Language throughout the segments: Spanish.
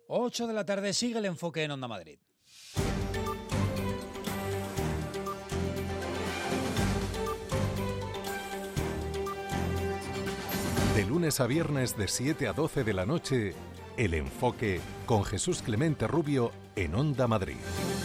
8 de la tarde, sigue el enfoque en Onda Madrid. De lunes a viernes de 7 a 12 de la noche, El Enfoque con Jesús Clemente Rubio en Onda Madrid.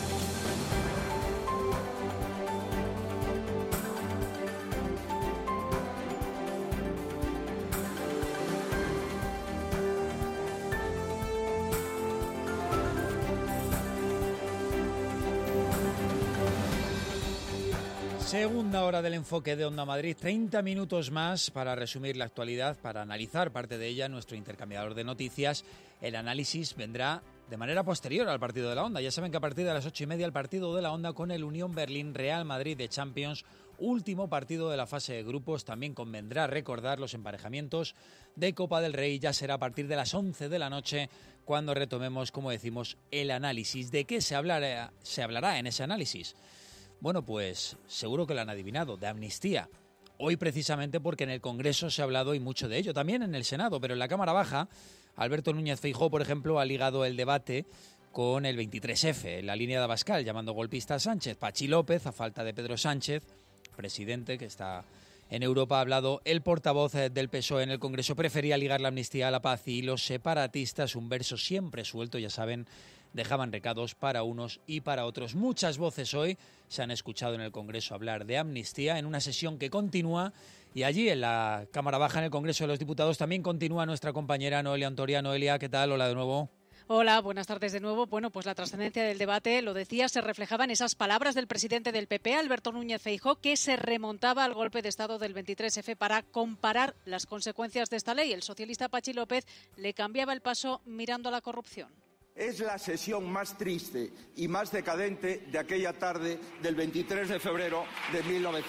Segunda hora del enfoque de Onda Madrid, 30 minutos más para resumir la actualidad, para analizar parte de ella, nuestro intercambiador de noticias. El análisis vendrá de manera posterior al partido de la Onda. Ya saben que a partir de las 8:30 el partido de la Onda con el Unión Berlín Real Madrid de Champions, último partido de la fase de grupos. También convendrá recordar los emparejamientos de Copa del Rey. Ya será a partir de las 11 de la noche cuando retomemos, como decimos, el análisis. ¿De qué se hablará en ese análisis? Bueno, pues seguro que lo han adivinado, de amnistía. Hoy precisamente porque en el Congreso se ha hablado y mucho de ello, también en el Senado, pero en la Cámara Baja, Alberto Núñez Feijóo, por ejemplo, ha ligado el debate con el 23F, en la línea de Abascal, llamando golpista a Sánchez. Pachi López, a falta de Pedro Sánchez, presidente que está en Europa, ha hablado el portavoz del PSOE en el Congreso, prefería ligar la amnistía a la paz y los separatistas, un verso siempre suelto, ya saben, dejaban recados para unos y para otros. Muchas voces hoy se han escuchado en el Congreso hablar de amnistía en una sesión que continúa y allí en la Cámara Baja, en el Congreso de los Diputados, también continúa nuestra compañera Noelia Ontoria. Noelia, ¿qué tal? Hola de nuevo. Hola, buenas tardes de nuevo. Bueno, pues la trascendencia del debate, lo decía, se reflejaba en esas palabras del presidente del PP, Alberto Núñez Feijóo, que se remontaba al golpe de Estado del 23F para comparar las consecuencias de esta ley. El socialista Pachi López le cambiaba el paso mirando a la corrupción. Es la sesión más triste y más decadente de aquella tarde del 23 de febrero de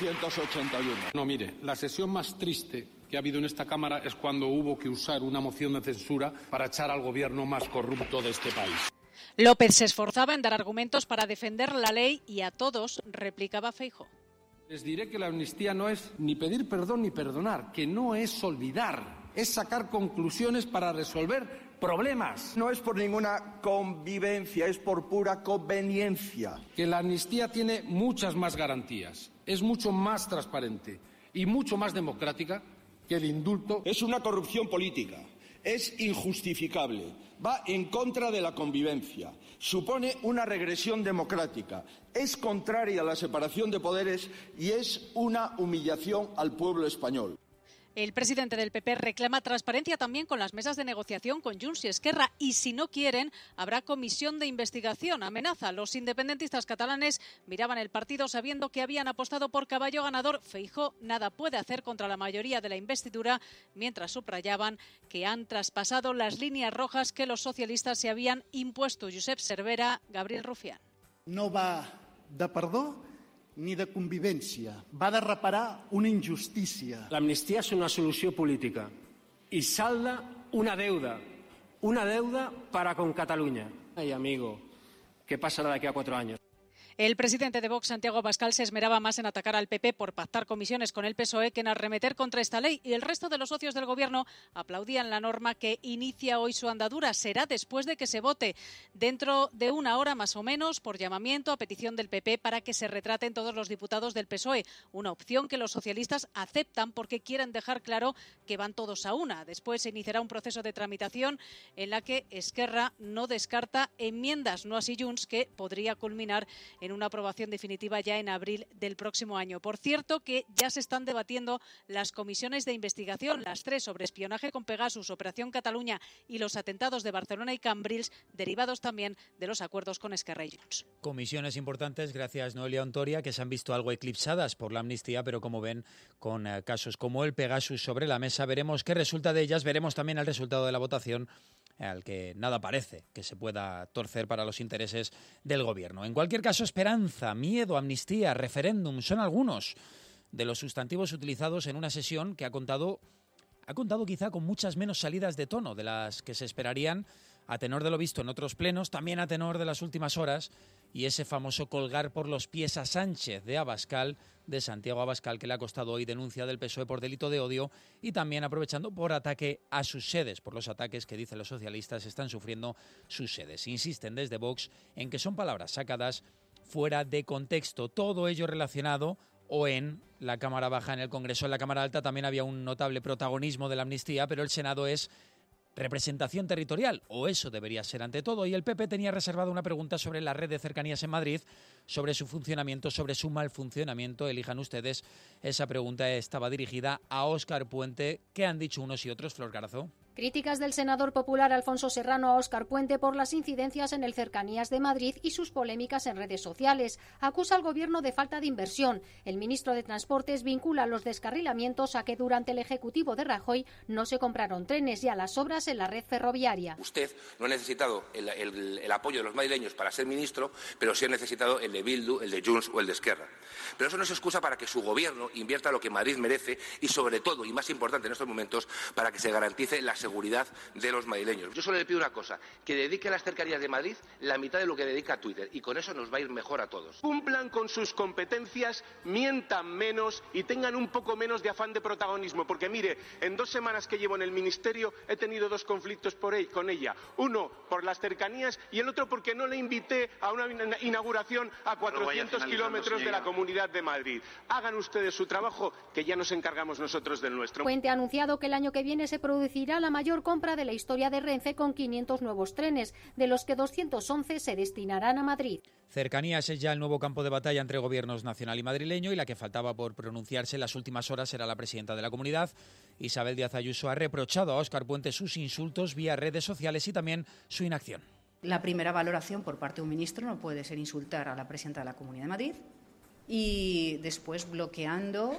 1981. No, mire, la sesión más triste que ha habido en esta Cámara es cuando hubo que usar una moción de censura para echar al gobierno más corrupto de este país. López se esforzaba en dar argumentos para defender la ley y a todos replicaba Feijóo. Les diré que la amnistía no es ni pedir perdón ni perdonar, que no es olvidar, es sacar conclusiones para resolver problemas. No es por ninguna convivencia, es por pura conveniencia. Que la amnistía tiene muchas más garantías, es mucho más transparente y mucho más democrática que el indulto. Es una corrupción política, es injustificable, va en contra de la convivencia, supone una regresión democrática, es contraria a la separación de poderes y es una humillación al pueblo español. El presidente del PP reclama transparencia también con las mesas de negociación con Junts y Esquerra y si no quieren habrá comisión de investigación. Amenaza. Los independentistas catalanes miraban el partido sabiendo que habían apostado por caballo ganador. Feijóo nada puede hacer contra la mayoría de la investidura, mientras subrayaban que han traspasado las líneas rojas que los socialistas se habían impuesto. Josep Cervera, Gabriel Rufián. No va de perdó ni de convivència. Va de reparar una injustícia. L'amnistia és una solució política i salda una deuda para con Cataluña. Ay, amigo, ¿qué pasará de aquí a 4 años? El presidente de Vox, Santiago Abascal, se esmeraba más en atacar al PP por pactar comisiones con el PSOE que en arremeter contra esta ley y el resto de los socios del Gobierno aplaudían la norma que inicia hoy su andadura. Será después de que se vote dentro de una hora más o menos por llamamiento a petición del PP para que se retraten todos los diputados del PSOE, una opción que los socialistas aceptan porque quieren dejar claro que van todos a una. Después se iniciará un proceso de tramitación en la que Esquerra no descarta enmiendas, no así Junts, que podría culminar en una aprobación definitiva ya en abril del próximo año. Por cierto, que ya se están debatiendo las comisiones de investigación, las 3 sobre espionaje con Pegasus, Operación Cataluña y los atentados de Barcelona y Cambrils, derivados también de los acuerdos con Esquerra y Junts. Comisiones importantes, gracias Noelia Ontoria, que se han visto algo eclipsadas por la amnistía, pero como ven, con casos como el Pegasus sobre la mesa, veremos qué resulta de ellas, veremos también el resultado de la votación, al que nada parece que se pueda torcer para los intereses del Gobierno. En cualquier caso, esperanza, miedo, amnistía, referéndum, son algunos de los sustantivos utilizados en una sesión que ha contado quizá con muchas menos salidas de tono de las que se esperarían a tenor de lo visto en otros plenos, también a tenor de las últimas horas y ese famoso colgar por los pies a Sánchez de Abascal, de Santiago Abascal, que le ha costado hoy denuncia del PSOE por delito de odio y también aprovechando por ataque a sus sedes, por los ataques que dicen los socialistas están sufriendo sus sedes. Insisten desde Vox en que son palabras sacadas fuera de contexto, todo ello relacionado o en la Cámara Baja, en el Congreso. En la Cámara Alta también había un notable protagonismo de la amnistía, pero el Senado es representación territorial, o eso debería ser ante todo, y el PP tenía reservada una pregunta sobre la red de cercanías en Madrid, sobre su funcionamiento, sobre su mal funcionamiento. Elijan ustedes. Esa pregunta estaba dirigida a Óscar Puente. ¿Qué han dicho unos y otros, Flor Garzo? Críticas del senador popular Alfonso Serrano a Óscar Puente por las incidencias en el Cercanías de Madrid y sus polémicas en redes sociales. Acusa al Gobierno de falta de inversión. El ministro de Transportes vincula los descarrilamientos a que durante el Ejecutivo de Rajoy no se compraron trenes y a las obras en la red ferroviaria. Usted no ha necesitado el apoyo de los madrileños para ser ministro, pero sí ha necesitado el de Bildu, el de Junts o el de Esquerra. Pero eso no es excusa para que su Gobierno invierta lo que Madrid merece y, sobre todo, y más importante en estos momentos, para que se garantice la seguridad de los madrileños. Yo solo le pido una cosa, que dedique a las cercanías de Madrid la mitad de lo que dedica a Twitter, y con eso nos va a ir mejor a todos. Cumplan con sus competencias, mientan menos y tengan un poco menos de afán de protagonismo, porque mire, en 2 semanas que llevo en el Ministerio he tenido 2 conflictos con ella, uno por las cercanías y el otro porque no le invité a una inauguración a 400 kilómetros de la Comunidad de Madrid. Hagan ustedes su trabajo, que ya nos encargamos nosotros del nuestro. Puente ha anunciado que el año que viene se producirá la mayor compra de la historia de Renfe con 500 nuevos trenes, de los que 211 se destinarán a Madrid. Cercanías es ya el nuevo campo de batalla entre gobiernos nacional y madrileño, y la que faltaba por pronunciarse en las últimas horas era la presidenta de la comunidad. Isabel Díaz Ayuso ha reprochado a Óscar Puente sus insultos vía redes sociales y también su inacción. La primera valoración por parte de un ministro no puede ser insultar a la presidenta de la Comunidad de Madrid y después bloqueando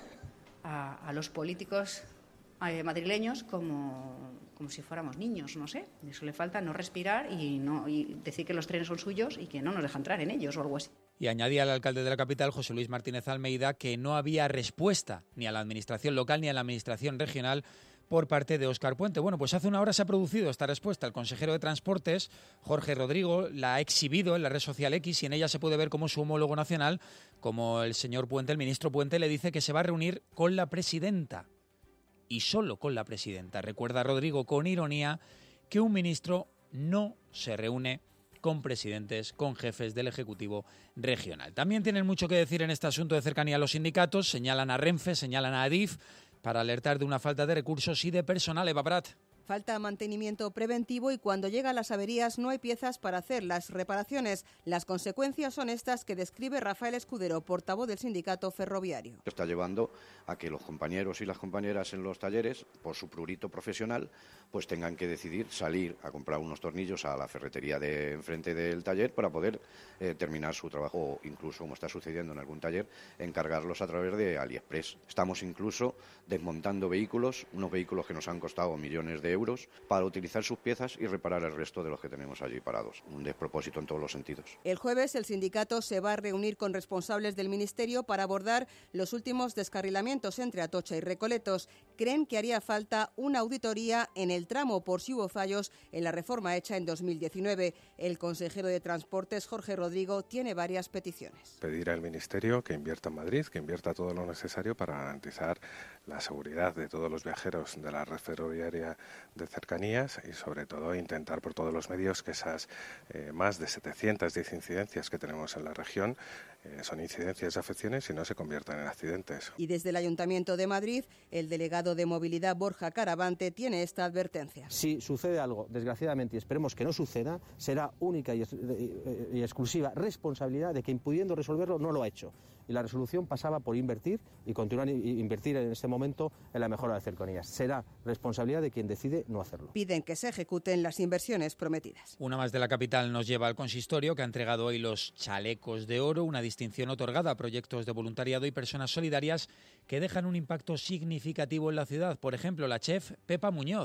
a los políticos madrileños como si fuéramos niños, no sé. Eso le falta, no respirar y decir que los trenes son suyos y que no nos deja entrar en ellos o algo así. Y añadía al alcalde de la capital, José Luis Martínez Almeida, que no había respuesta ni a la administración local ni a la administración regional por parte de Óscar Puente. Bueno, pues hace una hora se ha producido esta respuesta. El consejero de Transportes, Jorge Rodrigo, la ha exhibido en la red social X y en ella se puede ver cómo su homólogo nacional, como el señor Puente, el ministro Puente, le dice que se va a reunir con la presidenta. Y solo con la presidenta. Recuerda Rodrigo con ironía que un ministro no se reúne con presidentes, con jefes del Ejecutivo regional. También tienen mucho que decir en este asunto de cercanía los sindicatos. Señalan a Renfe, señalan a Adif para alertar de una falta de recursos y de personal. Eva Prat. Falta mantenimiento preventivo y cuando llegan las averías no hay piezas para hacer las reparaciones. Las consecuencias son estas que describe Rafael Escudero, portavoz del sindicato ferroviario. Está llevando a que los compañeros y las compañeras en los talleres, por su prurito profesional, pues tengan que decidir salir a comprar unos tornillos a la ferretería de enfrente del taller para poder terminar su trabajo, o incluso, como está sucediendo en algún taller, encargarlos a través de AliExpress. Estamos incluso desmontando vehículos, unos vehículos que nos han costado millones de euros, para utilizar sus piezas y reparar el resto de los que tenemos allí parados. Un despropósito en todos los sentidos. El jueves el sindicato se va a reunir con responsables del Ministerio para abordar los últimos descarrilamientos entre Atocha y Recoletos. Creen que haría falta una auditoría en el tramo por si hubo fallos en la reforma hecha en 2019. El consejero de Transportes, Jorge Rodrigo, tiene varias peticiones. Pedir al Ministerio que invierta en Madrid, que invierta todo lo necesario para garantizar la seguridad de todos los viajeros de la red ferroviaria de cercanías y, sobre todo, intentar por todos los medios que esas más de 710 incidencias que tenemos en la región son incidencias de afecciones y no se conviertan en accidentes. Y desde el Ayuntamiento de Madrid, el delegado de Movilidad, Borja Caravante, tiene esta advertencia. Si sucede algo, desgraciadamente, y esperemos que no suceda, será única y exclusiva responsabilidad de quien, pudiendo resolverlo, no lo ha hecho. Y la resolución pasaba por invertir y continuar a invertir en este momento en la mejora de cercanías. Será responsabilidad de quien decide no hacerlo. Piden que se ejecuten las inversiones prometidas. Una más de la capital nos lleva al consistorio, que ha entregado hoy los chalecos de oro, una distinción otorgada a proyectos de voluntariado y personas solidarias que dejan un impacto significativo en la ciudad. Por ejemplo, la chef Pepa Muñoz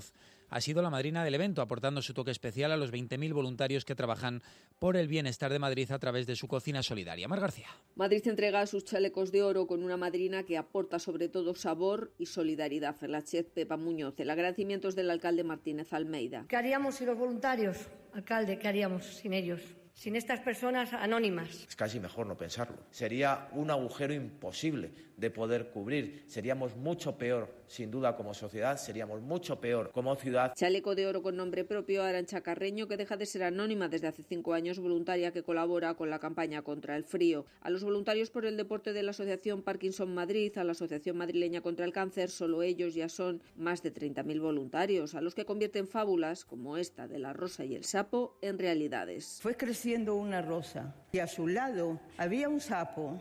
ha sido la madrina del evento, aportando su toque especial a los 20.000 voluntarios que trabajan por el bienestar de Madrid a través de su cocina solidaria. Mar García. Madrid entrega sus chalecos de oro con una madrina que aporta sobre todo sabor y solidaridad. La chef Pepa Muñoz. El agradecimiento es del alcalde Martínez Almeida. ¿Qué haríamos sin los voluntarios, alcalde? ¿Qué haríamos sin ellos? Sin estas personas anónimas. Es casi mejor no pensarlo. Sería un agujero imposible de poder cubrir. Seríamos mucho peor, sin duda, como sociedad. Seríamos mucho peor como ciudad. Chaleco de oro con nombre propio, Arantxa Carreño, que deja de ser anónima desde hace 5 años, voluntaria que colabora con la campaña contra el frío. A los voluntarios por el deporte de la Asociación Parkinson Madrid, a la Asociación Madrileña contra el Cáncer, solo ellos ya son más de 30.000 voluntarios, a los que convierten fábulas, como esta de la rosa y el sapo, en realidades. Fue creciendo una rosa y a su lado había un sapo.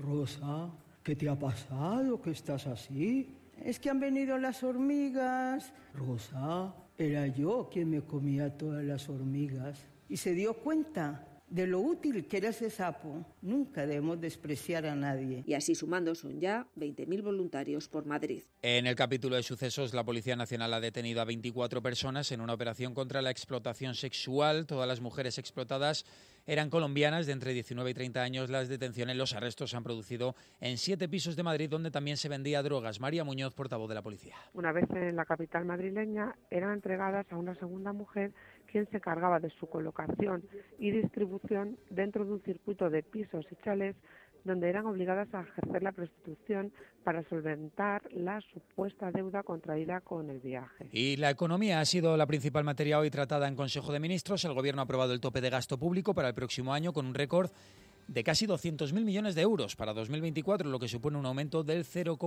Rosa, ¿qué te ha pasado? ¿Que estás así? Es que han venido las hormigas. Rosa, era yo quien me comía todas las hormigas. Y se dio cuenta de lo útil que era ese sapo. Nunca debemos despreciar a nadie. Y así sumando son ya 20.000 voluntarios por Madrid. En el capítulo de sucesos, la Policía Nacional ha detenido a 24 personas en una operación contra la explotación sexual. Todas las mujeres explotadas eran colombianas de entre 19 y 30 años. Las detenciones, los arrestos se han producido en 7 pisos de Madrid donde también se vendía drogas. María Muñoz, portavoz de la policía. Una vez en la capital madrileña, eran entregadas a una segunda mujer quien se encargaba de su colocación y distribución dentro de un circuito de pisos y chalés donde eran obligadas a ejercer la prostitución para solventar la supuesta deuda contraída con el viaje. Y la economía ha sido la principal materia hoy tratada en Consejo de Ministros. El Gobierno ha aprobado el tope de gasto público para el próximo año con un récord de casi 200.000 millones de euros para 2024, lo que supone un aumento del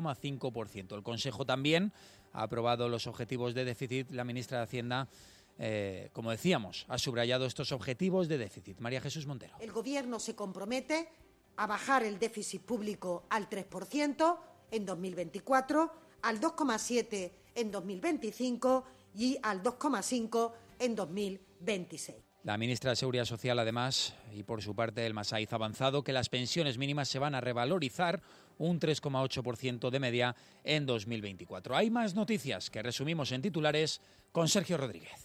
0,5%. El Consejo también ha aprobado los objetivos de déficit. La ministra de Hacienda, como decíamos, ha subrayado estos objetivos de déficit. María Jesús Montero. El Gobierno se compromete a bajar el déficit público al 3% en 2024, al 2,7% en 2025 y al 2,5% en 2026. La ministra de Seguridad Social, además, y por su parte el Masaiz ha avanzado que las pensiones mínimas se van a revalorizar un 3,8% de media en 2024. Hay más noticias que resumimos en titulares con Sergio Rodríguez.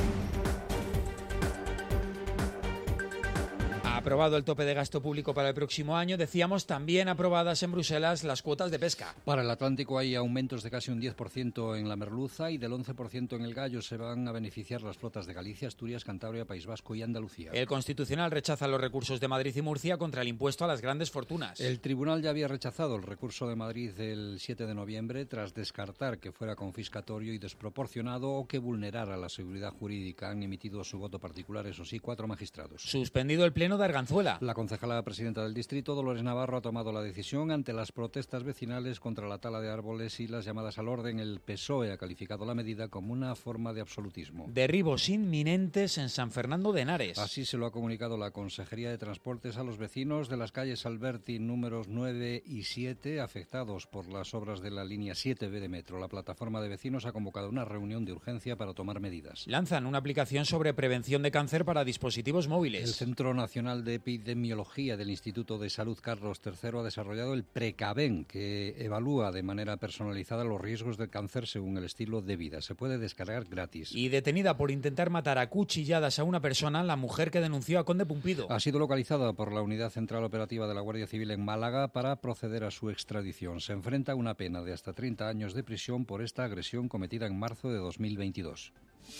Aprobado el tope de gasto público para el próximo año. Decíamos también aprobadas en Bruselas las cuotas de pesca. Para el Atlántico hay aumentos de casi un 10% en la merluza y del 11% en el gallo. Se van a beneficiar las flotas de Galicia, Asturias, Cantabria, País Vasco y Andalucía. El Constitucional rechaza los recursos de Madrid y Murcia contra el impuesto a las grandes fortunas. El Tribunal ya había rechazado el recurso de Madrid el 7 de noviembre tras descartar que fuera confiscatorio y desproporcionado o que vulnerara la seguridad jurídica. Han emitido su voto particular, eso sí, 4 magistrados. Suspendido el pleno de Arganzuela. La concejala presidenta del distrito, Dolores Navarro, ha tomado la decisión ante las protestas vecinales contra la tala de árboles y las llamadas al orden. El PSOE ha calificado la medida como una forma de absolutismo. Derribos inminentes en San Fernando de Henares. Así se lo ha comunicado la Consejería de Transportes a los vecinos de las calles Alberti números 9 y 7, afectados por las obras de la línea 7B de metro. La plataforma de vecinos ha convocado una reunión de urgencia para tomar medidas. Lanzan una aplicación sobre prevención de cáncer para dispositivos móviles. El Centro Nacional de Epidemiología del Instituto de Salud Carlos III ha desarrollado el Precaven, que evalúa de manera personalizada los riesgos de cáncer según el estilo de vida. Se puede descargar gratis. Y detenida por intentar matar a cuchilladas a una persona, la mujer que denunció a Conde Pumpido. Ha sido localizada por la Unidad Central Operativa de la Guardia Civil en Málaga para proceder a su extradición. Se enfrenta a una pena de hasta 30 años de prisión por esta agresión cometida en marzo de 2022.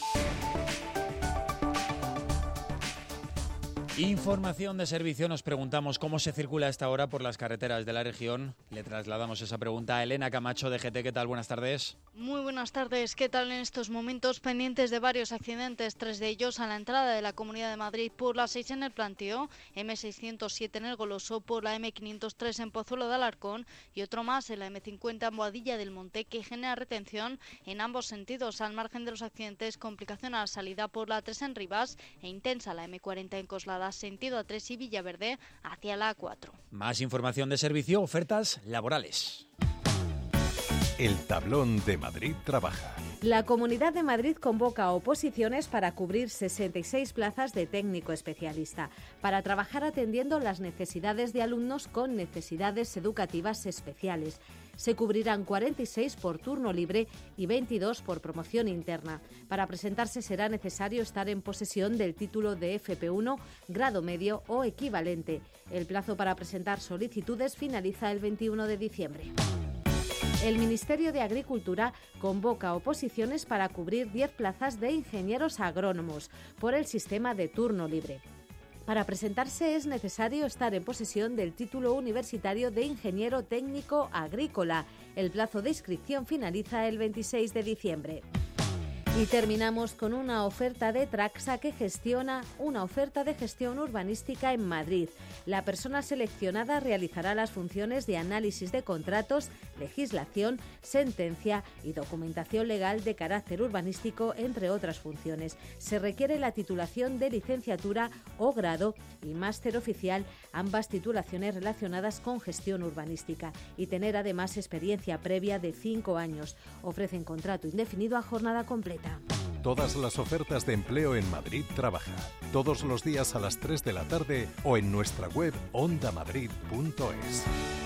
Información de servicio. Nos preguntamos cómo se circula a esta hora por las carreteras de la región. Le trasladamos esa pregunta a Elena Camacho de GT. ¿Qué tal? Buenas tardes. Muy buenas tardes. ¿Qué tal en estos momentos? Pendientes de varios accidentes, 3 de ellos a la entrada de la Comunidad de Madrid por la 6 en el Planteo, M607 en el Goloso, por la M503 en Pozuelo de Alarcón y otro más en la M50 en Boadilla del Monte, que genera retención en ambos sentidos. Al margen de los accidentes, complicación a la salida por la 3 en Rivas e intensa la M40 en Coslada, sentido A3 y Villaverde hacia la A4. Más información de servicio, ofertas laborales. El tablón de Madrid Trabaja. La Comunidad de Madrid convoca oposiciones para cubrir 66 plazas de técnico especialista, para trabajar atendiendo las necesidades de alumnos con necesidades educativas especiales. Se cubrirán 46 por turno libre y 22 por promoción interna. Para presentarse será necesario estar en posesión del título de FP1, grado medio o equivalente. El plazo para presentar solicitudes finaliza el 21 de diciembre. El Ministerio de Agricultura convoca oposiciones para cubrir 10 plazas de ingenieros agrónomos por el sistema de turno libre. Para presentarse es necesario estar en posesión del título universitario de ingeniero técnico agrícola. El plazo de inscripción finaliza el 26 de diciembre. Y terminamos con una oferta de Traxa que gestiona una oferta de gestión urbanística en Madrid. La persona seleccionada realizará las funciones de análisis de contratos, legislación, sentencia y documentación legal de carácter urbanístico, entre otras funciones. Se requiere la titulación de licenciatura o grado y máster oficial, ambas titulaciones relacionadas con gestión urbanística, y tener además experiencia previa de 5 años. Ofrecen contrato indefinido a jornada completa. Todas las ofertas de empleo en Madrid Trabaja, todos los días a las 3 de la tarde o en nuestra web ondamadrid.es.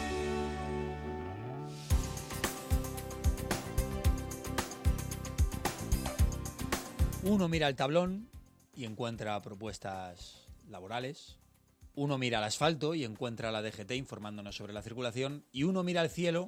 Uno mira el tablón y encuentra propuestas laborales. Uno mira el asfalto y encuentra a la DGT informándonos sobre la circulación. Y uno mira el cielo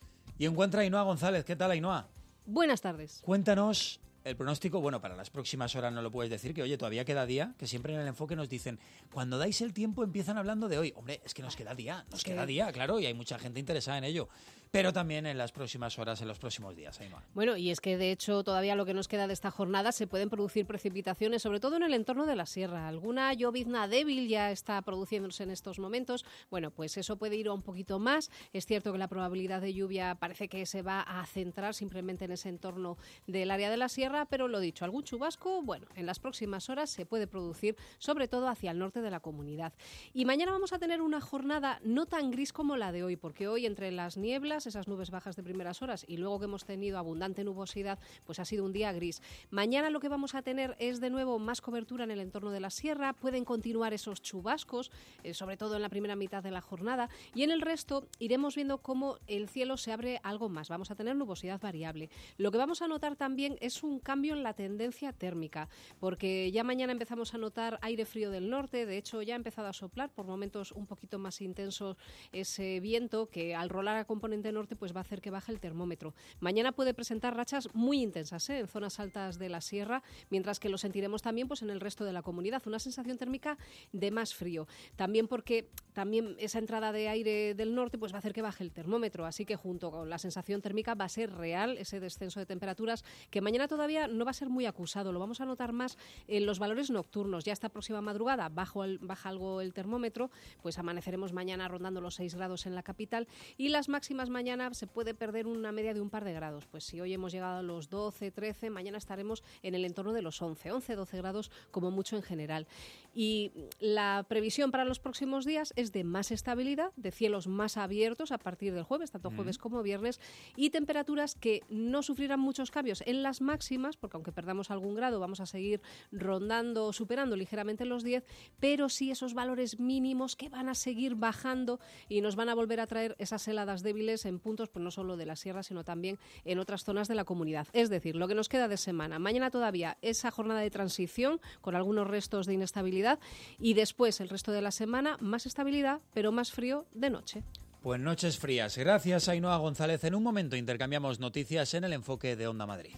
y encuentra a Ainhoa González. ¿Qué tal, Ainhoa? Buenas tardes. Cuéntanos el pronóstico. Bueno, para las próximas horas no lo puedes decir, que oye, todavía queda día, que siempre en el enfoque nos dicen, cuando dais el tiempo empiezan hablando de hoy. Hombre, es que nos queda día, claro, y hay mucha gente interesada en ello. Pero también en las próximas horas, en los próximos días, Ainhoa. Bueno, y es que de hecho todavía lo que nos queda de esta jornada se pueden producir precipitaciones, sobre todo en el entorno de la sierra. Alguna llovizna débil ya está produciéndose en estos momentos. Bueno, pues eso puede ir un poquito más. Es cierto que la probabilidad de lluvia parece que se va a centrar simplemente en ese entorno del área de la sierra, pero lo dicho, algún chubasco, bueno, en las próximas horas se puede producir, sobre todo hacia el norte de la comunidad. Y mañana vamos a tener una jornada no tan gris como la de hoy, porque hoy entre las nieblas, esas nubes bajas de primeras horas, y luego que hemos tenido abundante nubosidad, pues ha sido un día gris. Mañana lo que vamos a tener es de nuevo más cobertura en el entorno de la sierra, pueden continuar esos chubascos, sobre todo en la primera mitad de la jornada, y en el resto iremos viendo cómo el cielo se abre algo más. Vamos a tener nubosidad variable. Lo que vamos a notar también es un cambio en la tendencia térmica, porque ya mañana empezamos a notar aire frío del norte. De hecho ya ha empezado a soplar por momentos un poquito más intenso ese viento que al rolar a componente norte pues va a hacer que baje el termómetro. Mañana puede presentar rachas muy intensas en zonas altas de la sierra, mientras que lo sentiremos también pues en el resto de la comunidad, una sensación térmica de más frío, también porque también esa entrada de aire del norte pues va a hacer que baje el termómetro, así que junto con la sensación térmica va a ser real ese descenso de temperaturas que mañana todavía no va a ser muy acusado, lo vamos a notar más en los valores nocturnos. Ya esta próxima madrugada baja algo el termómetro, pues amaneceremos mañana rondando los 6 grados en la capital, y las máximas mañana se puede perder una media de un par de grados. Pues si hoy hemos llegado a los 12, 13, mañana estaremos en el entorno de los 11, 12 grados como mucho en general. Y la previsión para los próximos días es de más estabilidad, de cielos más abiertos a partir del jueves, tanto jueves como viernes, y temperaturas que no sufrirán muchos cambios en las máximas, porque aunque perdamos algún grado vamos a seguir rondando, superando ligeramente los 10, pero sí esos valores mínimos que van a seguir bajando y nos van a volver a traer esas heladas débiles en puntos pues no solo de la sierra, sino también en otras zonas de la comunidad. Es decir, lo que nos queda de semana. Mañana todavía esa jornada de transición con algunos restos de inestabilidad, y después el resto de la semana más estabilidad, pero más frío de noche. Pues noches frías. Gracias, Ainhoa González. En un momento intercambiamos noticias en el enfoque de Onda Madrid.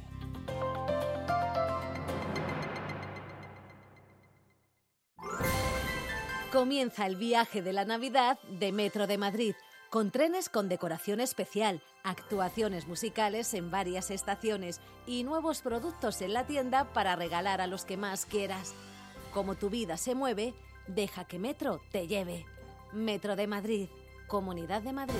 Comienza el viaje de la Navidad de Metro de Madrid, con trenes con decoración especial, actuaciones musicales en varias estaciones y nuevos productos en la tienda para regalar a los que más quieras. Como tu vida se mueve, deja que Metro te lleve. Metro de Madrid, Comunidad de Madrid.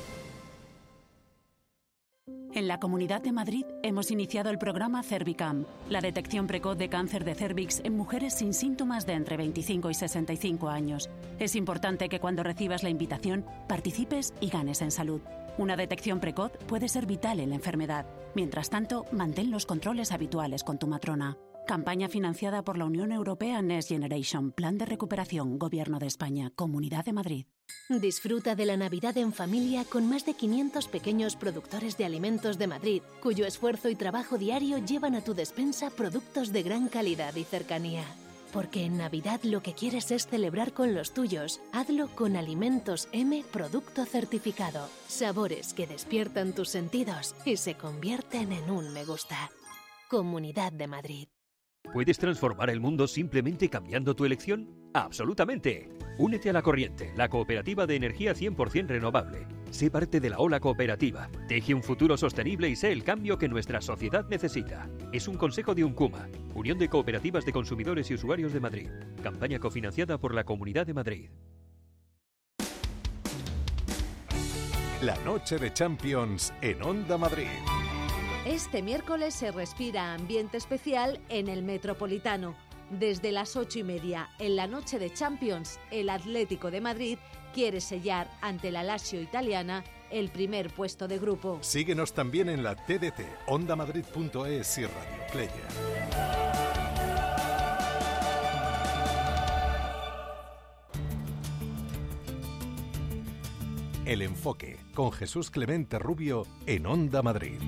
En la Comunidad de Madrid hemos iniciado el programa Cervicam, la detección precoz de cáncer de cérvix en mujeres sin síntomas de entre 25 y 65 años. Es importante que cuando recibas la invitación participes y ganes en salud. Una detección precoz puede ser vital en la enfermedad. Mientras tanto, mantén los controles habituales con tu matrona. Campaña financiada por la Unión Europea Next Generation, Plan de Recuperación, Gobierno de España, Comunidad de Madrid. Disfruta de la Navidad en familia con más de 500 pequeños productores de alimentos de Madrid, cuyo esfuerzo y trabajo diario llevan a tu despensa productos de gran calidad y cercanía. Porque en Navidad lo que quieres es celebrar con los tuyos. Hazlo con Alimentos M Producto Certificado. Sabores que despiertan tus sentidos y se convierten en un me gusta. Comunidad de Madrid. ¿Puedes transformar el mundo simplemente cambiando tu elección? ¡Absolutamente! Únete a La Corriente, la cooperativa de energía 100% renovable. Sé parte de la ola cooperativa. Teje un futuro sostenible y sé el cambio que nuestra sociedad necesita. Es un consejo de UNCUMA, Unión de Cooperativas de Consumidores y Usuarios de Madrid. Campaña cofinanciada por la Comunidad de Madrid. La noche de Champions en Onda Madrid. Este miércoles se respira ambiente especial en el Metropolitano. Desde las 8:30, en la noche de Champions, el Atlético de Madrid quiere sellar ante la Lazio italiana el primer puesto de grupo. Síguenos también en la TDT, ondamadrid.es y Radio Player. El enfoque, con Jesús Clemente Rubio en Onda Madrid.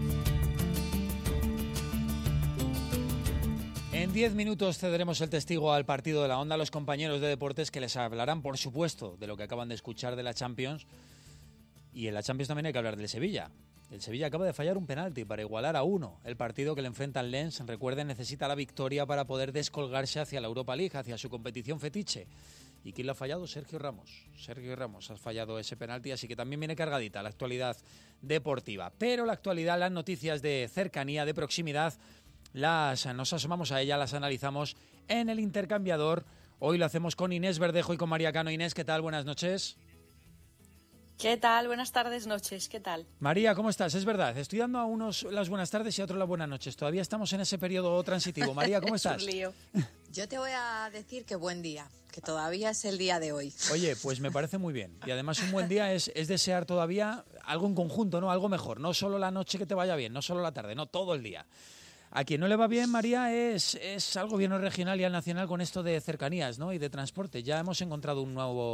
En 10 minutos cederemos el testigo al partido de la Onda a los compañeros de deportes que les hablarán, por supuesto, de lo que acaban de escuchar de la Champions. Y en la Champions también hay que hablar del Sevilla. El Sevilla acaba de fallar un penalti para igualar a 1. El partido que le enfrenta al Lens, recuerden, necesita la victoria para poder descolgarse hacia la Europa League, hacia su competición fetiche. ¿Y quién lo ha fallado? Sergio Ramos. Sergio Ramos ha fallado ese penalti, así que también viene cargadita la actualidad deportiva. Pero la actualidad, las noticias de cercanía, de proximidad, nos asomamos a ellas, las analizamos en el intercambiador. Hoy lo hacemos con Inés Verdejo y con María Cano. Inés, ¿qué tal? Buenas noches. ¿Qué tal? Buenas tardes, noches. ¿Qué tal? María, ¿cómo estás? Es verdad, estoy dando a unos las buenas tardes y a otros las buenas noches. Todavía estamos en ese periodo transitivo. María, ¿cómo estás? Es un lío. Yo te voy a decir que buen día, que todavía es el día de hoy. Oye, pues me parece muy bien. Y además un buen día es desear todavía algo en conjunto, ¿no? Algo mejor. No solo la noche que te vaya bien, no solo la tarde, no, todo el día. A quien no le va bien, María, es al gobierno regional y al nacional con esto de cercanías, ¿no? Y de transporte. Ya hemos encontrado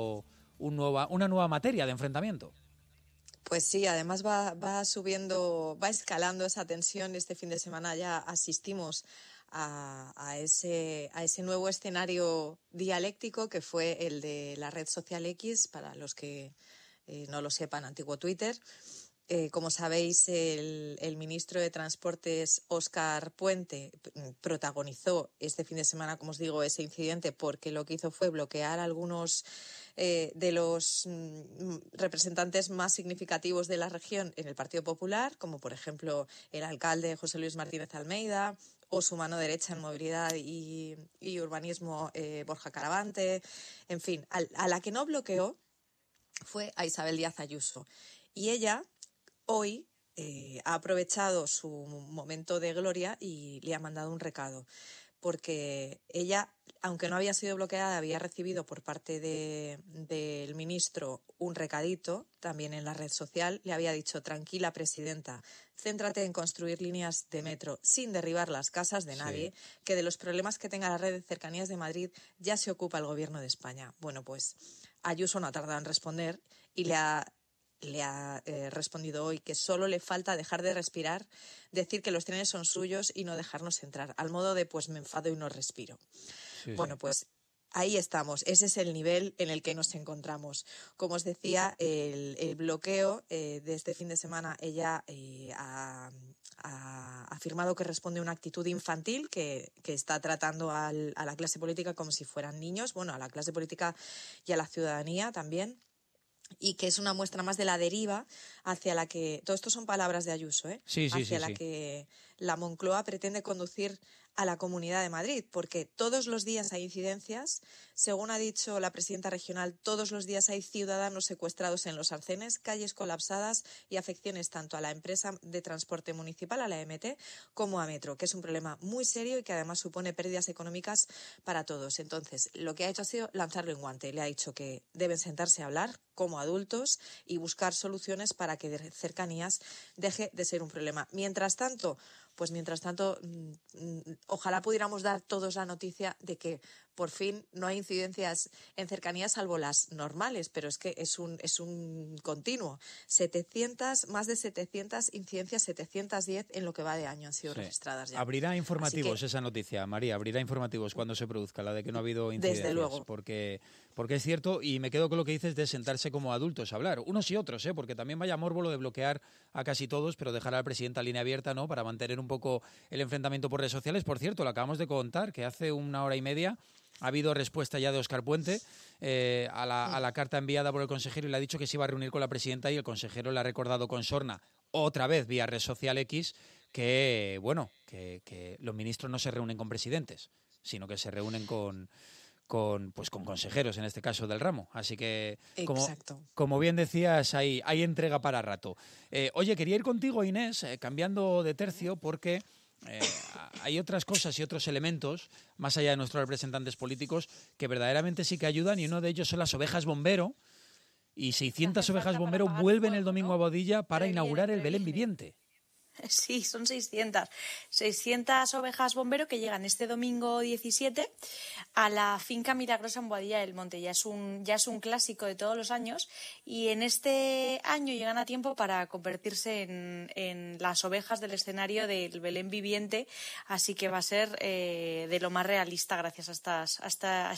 una nueva materia de enfrentamiento. Pues sí, además va subiendo, va escalando esa tensión. Este fin de semana ya asistimos a ese nuevo escenario dialéctico que fue el de la red social X, para los que no lo sepan, antiguo Twitter. Como sabéis, el ministro de Transportes, Óscar Puente, protagonizó este fin de semana, como os digo, ese incidente, porque lo que hizo fue bloquear algunos de los representantes más significativos de la región en el Partido Popular, como por ejemplo el alcalde José Luis Martínez Almeida, o su mano derecha en movilidad y urbanismo, Borja Caravante. En fin, a la que no bloqueó fue a Isabel Díaz Ayuso. Y ella hoy ha aprovechado su momento de gloria y le ha mandado un recado, porque ella, aunque no había sido bloqueada, había recibido por parte del ministro un recadito, también en la red social. Le había dicho: tranquila, presidenta, céntrate en construir líneas de metro sin derribar las casas de nadie, que de los problemas que tenga la red de cercanías de Madrid ya se ocupa el gobierno de España. Bueno, pues Ayuso no ha tardado en responder y le ha respondido hoy que solo le falta dejar de respirar, decir que los trenes son suyos y no dejarnos entrar, al modo de pues me enfado y no respiro. Sí, bueno, pues ahí estamos, ese es el nivel en el que nos encontramos. Como os decía, el bloqueo de este fin de semana, ella ha afirmado que responde a una actitud infantil que está tratando a la clase política como si fueran niños, bueno, a la clase política y a la ciudadanía también. Y que es una muestra más de la deriva hacia la que, todo esto son palabras de Ayuso, sí, hacia la que la Moncloa pretende conducir a la Comunidad de Madrid, porque todos los días hay incidencias. Según ha dicho la presidenta regional, todos los días hay ciudadanos secuestrados en los arcenes, calles colapsadas y afecciones tanto a la empresa de transporte municipal, a la EMT, como a Metro, que es un problema muy serio y que además supone pérdidas económicas para todos. Entonces, lo que ha hecho ha sido lanzarlo en guante. Le ha dicho que deben sentarse a hablar como adultos y buscar soluciones para que de cercanías deje de ser un problema. Mientras tanto, ojalá pudiéramos dar todos la noticia de que por fin no hay incidencias en cercanías salvo las normales, pero es que es un continuo. Más de 700 incidencias, 710 en lo que va de año han sido registradas ya. Abrirá informativos esa noticia, María, abrirá informativos cuando se produzca la de que no ha habido incidencias. Desde luego. Porque es cierto, y me quedo con lo que dices de sentarse como adultos a hablar, unos y otros, porque también vaya morbo lo de bloquear a casi todos, pero dejar al presidente a línea abierta, ¿no?, para mantener un poco el enfrentamiento por redes sociales. Por cierto, lo acabamos de contar, que hace una hora y media ha habido respuesta ya de Óscar Puente a la carta enviada por el consejero, y le ha dicho que se iba a reunir con la presidenta, y el consejero le ha recordado con sorna, otra vez vía red social X, que los ministros no se reúnen con presidentes, sino que se reúnen con consejeros, en este caso del ramo. Así que, como bien decías, hay entrega para rato. Oye, quería ir contigo, Inés, cambiando de tercio, porque hay otras cosas y otros elementos, más allá de nuestros representantes políticos, que verdaderamente sí que ayudan, y uno de ellos son las ovejas bombero, y 600 ovejas bombero vuelven el domingo a Boadilla para inaugurar el Belén viviente. Sí, son 600 ovejas bombero que llegan este domingo 17 a la finca Milagrosa en Boadilla del Monte. Ya es un clásico de todos los años, y en este año llegan a tiempo para convertirse en las ovejas del escenario del Belén viviente, así que va a ser de lo más realista gracias a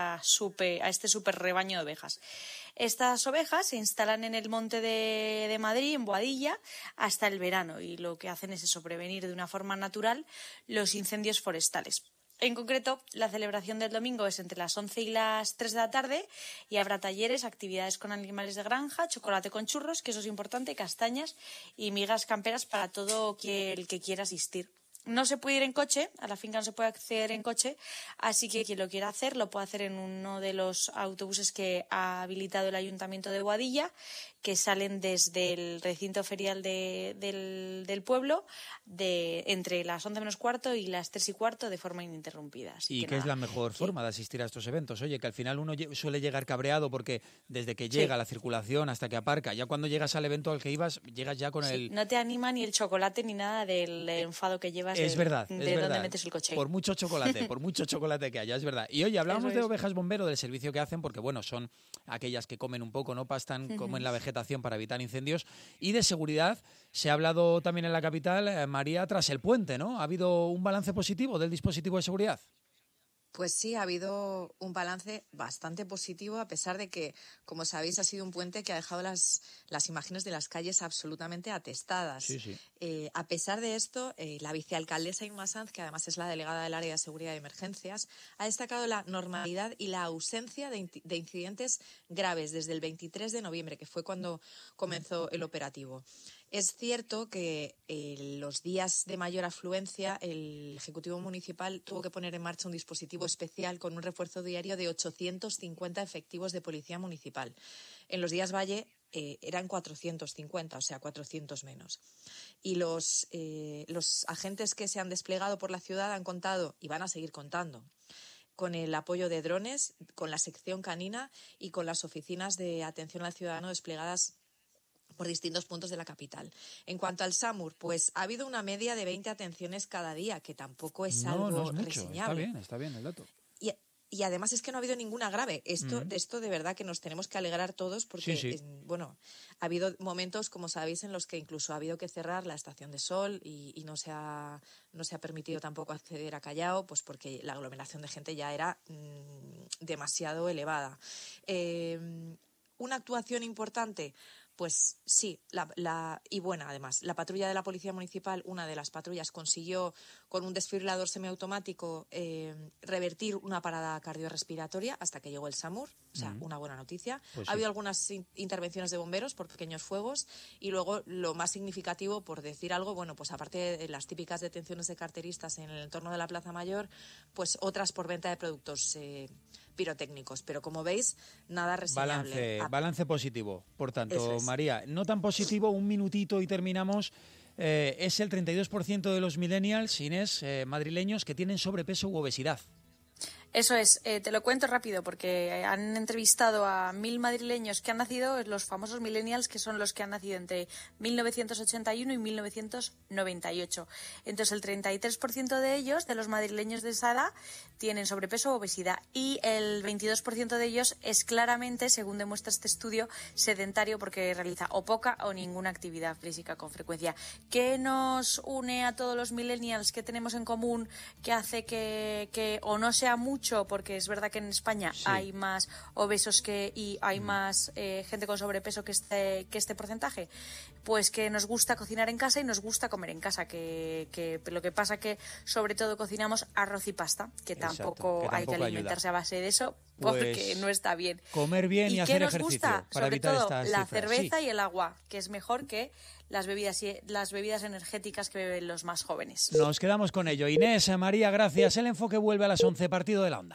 este super rebaño de ovejas. Estas ovejas se instalan en el monte de Madrid, en Boadilla, hasta el verano, y lo que hacen es eso, prevenir de una forma natural los incendios forestales. En concreto, la celebración del domingo es entre las 11 y las 3 de la tarde, y habrá talleres, actividades con animales de granja, chocolate con churros, que eso es importante, castañas y migas camperas para todo el que quiera asistir. No se puede ir en coche, a la finca no se puede acceder en coche, así que quien lo quiera hacer lo puede hacer en uno de los autobuses que ha habilitado el Ayuntamiento de Boadilla, que salen desde el recinto ferial del pueblo entre las 11 menos cuarto y las 3 y cuarto de forma ininterrumpida. ¿Y qué es la mejor forma de asistir a estos eventos? Oye, que al final uno suele llegar cabreado porque desde que llega la circulación hasta que aparca, ya cuando llegas al evento al que ibas, llegas ya con el... No te anima ni el chocolate ni nada del enfado que llevas. Es verdad. Dónde metes el coche. Por mucho chocolate que haya, es verdad. Y oye, hablábamos de ovejas bombero, del servicio que hacen, porque bueno, son aquellas que comen un poco, no pastan, comen la vegetación para evitar incendios. Y de seguridad se ha hablado también en la capital, María, tras el puente, ¿no? ¿Ha habido un balance positivo del dispositivo de seguridad? Pues sí, ha habido un balance bastante positivo, a pesar de que, como sabéis, ha sido un puente que ha dejado las imágenes de las calles absolutamente atestadas. Sí. A pesar de esto, la vicealcaldesa Inma Sanz, que además es la delegada del área de seguridad y emergencias, ha destacado la normalidad y la ausencia de incidentes graves desde el 23 de noviembre, que fue cuando comenzó el operativo. Es cierto que los días de mayor afluencia el Ejecutivo Municipal tuvo que poner en marcha un dispositivo especial con un refuerzo diario de 850 efectivos de Policía Municipal. En los días Valle eran 450, o sea, 400 menos. Y los agentes que se han desplegado por la ciudad han contado, y van a seguir contando, con el apoyo de drones, con la sección canina y con las oficinas de atención al ciudadano desplegadas por distintos puntos de la capital. En cuanto al SAMUR, pues ha habido una media de 20 atenciones cada día, que tampoco es algo no es mucho, reseñable. Está bien el dato. Y además es que no ha habido ninguna grave. De esto de verdad que nos tenemos que alegrar todos, porque sí. Ha habido momentos, como sabéis, en los que incluso ha habido que cerrar la Estación de Sol y no se ha permitido tampoco acceder a Callao, pues porque la aglomeración de gente ya era demasiado elevada. Una actuación importante, Pues sí, y buena además. La patrulla de la Policía Municipal, una de las patrullas, consiguió con un desfibrilador semiautomático revertir una parada cardiorrespiratoria hasta que llegó el SAMUR. O sea, una buena noticia. Pues ha habido algunas intervenciones de bomberos por pequeños fuegos y luego lo más significativo, por decir algo, bueno, pues aparte de las típicas detenciones de carteristas en el entorno de la Plaza Mayor, pues otras por venta de productos pirotécnicos. Pero como veis, nada reseñable. Balance positivo. Por tanto, Eso es. María, no tan positivo, un minutito y terminamos. Es el 32% de los millennials, Inés, madrileños, que tienen sobrepeso u obesidad. Eso es, te lo cuento rápido porque han entrevistado a 1.000 madrileños que han nacido, los famosos millennials, que son los que han nacido entre 1981 y 1998. Entonces el 33% de ellos, de los madrileños de esa edad, tienen sobrepeso o obesidad y el 22% de ellos es claramente, según demuestra este estudio, sedentario porque realiza o poca o ninguna actividad física con frecuencia. ¿Qué nos une a todos los millennials? ¿Qué tenemos en común que hace que o no sea mucho, porque es verdad que en España hay más obesos y hay más gente con sobrepeso que este porcentaje? Pues que nos gusta cocinar en casa y nos gusta comer en casa, que lo que pasa que sobre todo cocinamos arroz y pasta, que tampoco hay que alimentarse ayuda. a base de eso porque Pues no está bien. Comer bien y hacer ejercicio gusta? para Sobre evitar todo estas la cifras. cerveza y el agua, que es mejor que las bebidas energéticas que beben los más jóvenes. Nos quedamos con ello. Inés, María, gracias. El enfoque vuelve a las 11, partido de la Onda.